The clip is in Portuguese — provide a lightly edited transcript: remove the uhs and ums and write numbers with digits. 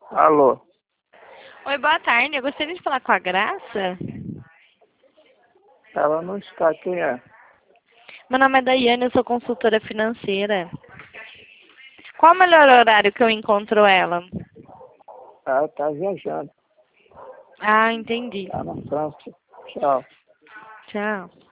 Alô? Oi, boa tarde. Eu gostaria de falar com a Graça. Ela não está, quem é? Meu nome é Daiane, eu sou consultora financeira. Qual o melhor horário que eu encontro ela? Ela está viajando, Ah, entendi. está na França. Tchau. Tchau.